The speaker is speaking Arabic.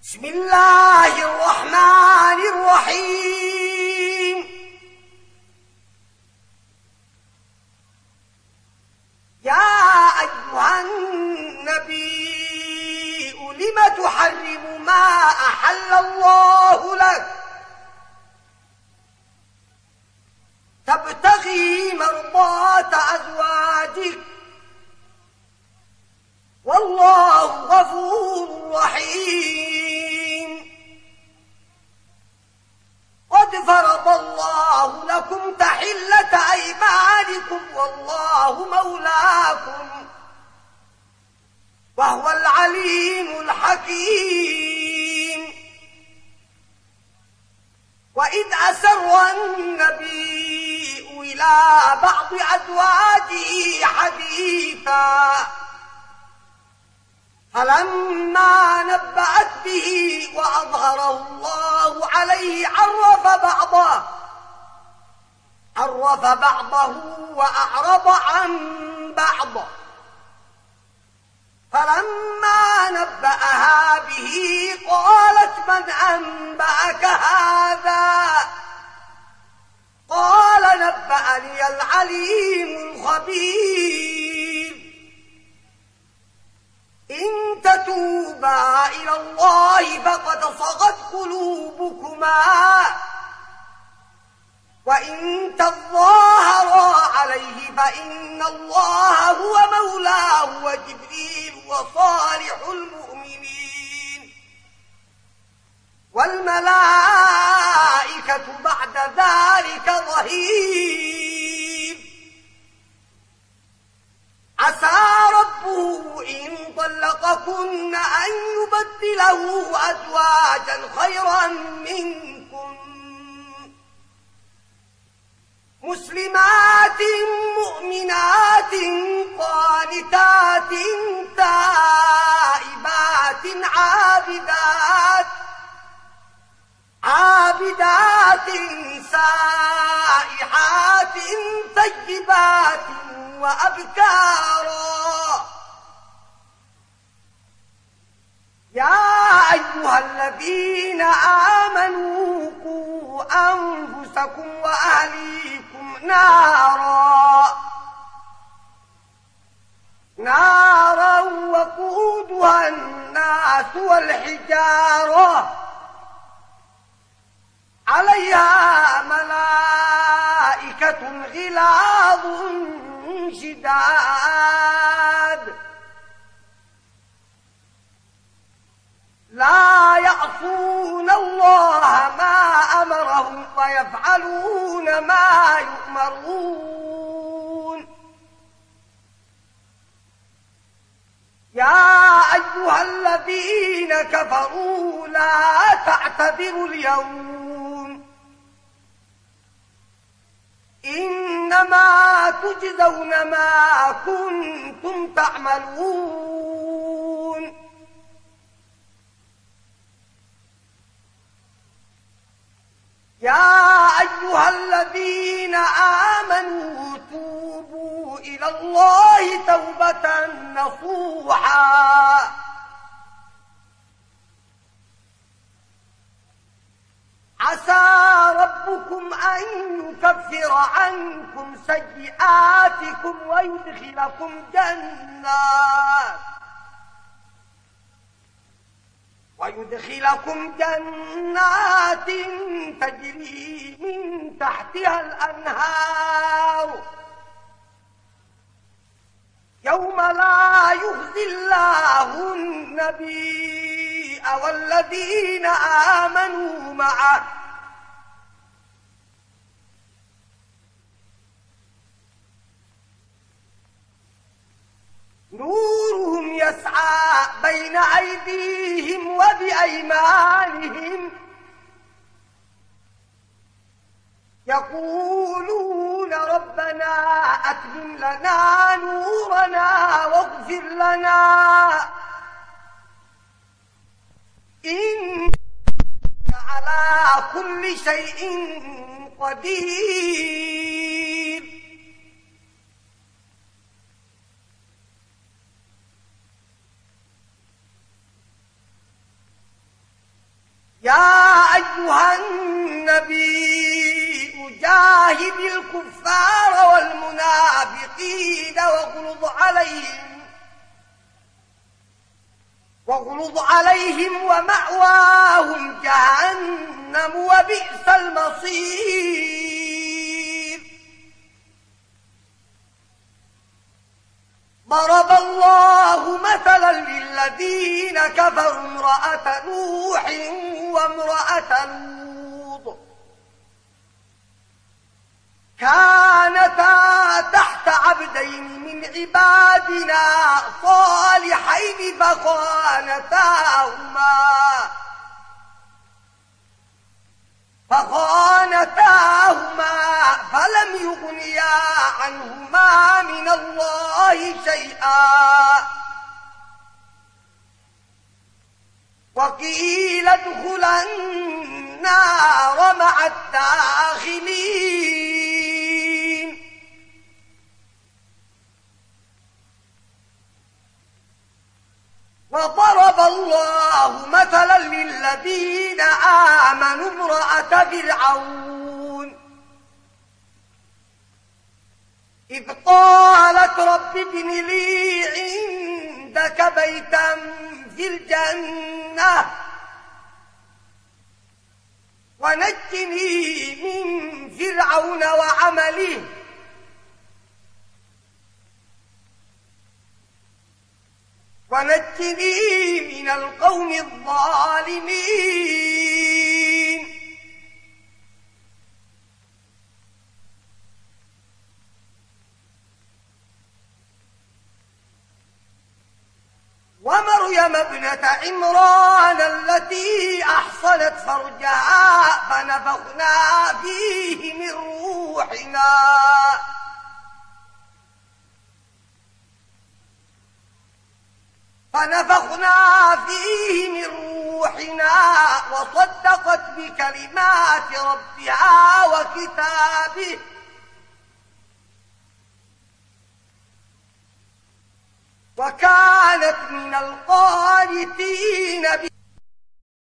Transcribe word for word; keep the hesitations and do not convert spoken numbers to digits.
بسم الله الرحمن الرحيم. يا أيها النبي لم تحرم ما أحل الله لك تبتغي مرضات أزواجك والله غفور رحيم. قد فرض الله لكم تحلة أيمانكم والله مولاكم وهو العليم الحكيم. وإذ أسر النبي إلى بعض أزواجه حديثا فلما نبأت به وأظهره الله عليه عرف بعضه عرف بعضه وأعرض عن بعض. فلما نبأها به قالت من أنبأك هذا؟ قال نبأني العليم الخبير. إن تتوبا إلى الله فقد صغت قلوبكما وإن تظاهرا عليه فإن الله هو مولاه وجبريل وصالح المؤمنين والملائكة بعد ذلك ظهير. عسى ربه إن طلقكن أن يبدله أزواجا خيرا منكم مسلمات مؤمنات قانتات تائبات عابدات عابدات سائحات طيبات وأبكارا. يا أيها الذين آمنوا قوا أنفسكم وأهليكم نارا نارا وقودها الناس والحجارة عليها ملائكة غلاظ شداد لا يعصون الله ما أمرهم ويفعلون ما يؤمرون. يا أيها الذين كفروا لا تعتذروا اليوم إنما تجزون ما كنتم تعملون. يا أيها الذين آمنوا توبوا إلى الله توبة نصوحا عسى ربكم أن يكفر عنكم سيئاتكم ويدخلكم جنات ويدخلكم جنات تجري من تحتها الأنهار يوم لا يخزي الله النبي والذين آمنوا معه نورهم يسعى بين أيديهم وبأيمانهم يقولون ربنا أتمم لنا نورنا واغفر لنا إنك على كل شيء قدير. يا أيها النبي جاهد الكفار والمنافقين واغلظ عليهم واغلظ عليهم ومأواهم جهنم وبئس المصير. ضرب الله مثلا للذين كفروا امرأة نوح وامرأة لوط كانتا تحت عبدين من عبادنا صالحين فخانتاهما فخانتاهما فلم يغنيا عنهما من الله شيئا وقيل ادخلا النار مع الداخلين. وضرب الله مثلا للذين آمنوا امرأة فرعون إذ قالت رب ابن لي عندك بيتا في الجنة ونجني من فرعون وعمله ونجني من القوم الظالمين. ومريم ابنة عمران التي أحصنت فرجها فنفخنا فيه من روحنا فنفخنا فيه من روحنا وصدقت بكلمات ربها وكتابه وكانت من القانتين.